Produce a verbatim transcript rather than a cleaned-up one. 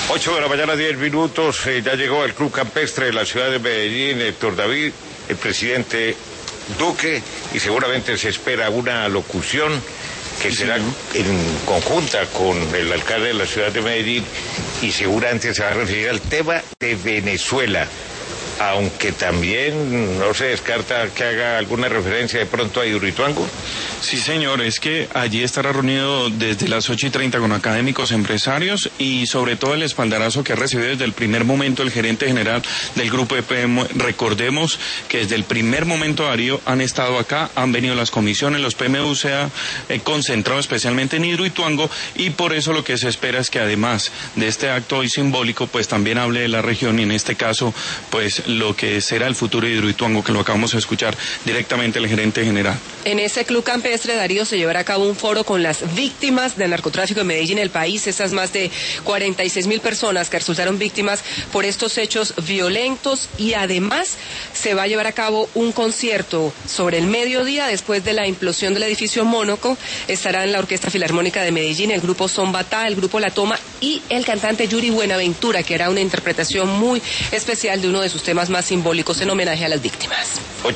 Ocho de la mañana, diez minutos, eh, ya llegó el Club Campestre de la ciudad de Medellín, Héctor David, el presidente Duque, y seguramente se espera una locución que sí, será sí. en conjunta con el alcalde de la ciudad de Medellín, y seguramente se va a referir al tema de Venezuela, aunque también no se descarta que haga alguna referencia de pronto a Hidroituango. Sí, señor, es que allí estará reunido desde las ocho y treinta con académicos, empresarios y sobre todo el espaldarazo que ha recibido desde el primer momento el gerente general del grupo E P M. Recordemos que desde el primer momento, Darío, han estado acá, han venido las comisiones, los P M U se han eh, concentrado especialmente en Hidroituango, y por eso lo que se espera es que además de este acto hoy simbólico, pues también hable de la región y en este caso, pues lo que será el futuro de Hidroituango, que lo acabamos de escuchar directamente el gerente general. En ese club campestre, Darío, se llevará a cabo un foro con las víctimas del narcotráfico en Medellín, el país, esas más de cuarenta y seis mil personas que resultaron víctimas por estos hechos violentos, y además se va a llevar a cabo un concierto sobre el mediodía después de la implosión del edificio Mónaco. Estarán la Orquesta Filarmónica de Medellín, el grupo Son Batá, el grupo La Toma y el cantante Yuri Buenaventura, que hará una interpretación muy especial de uno de sus temas más simbólicos en homenaje a las víctimas.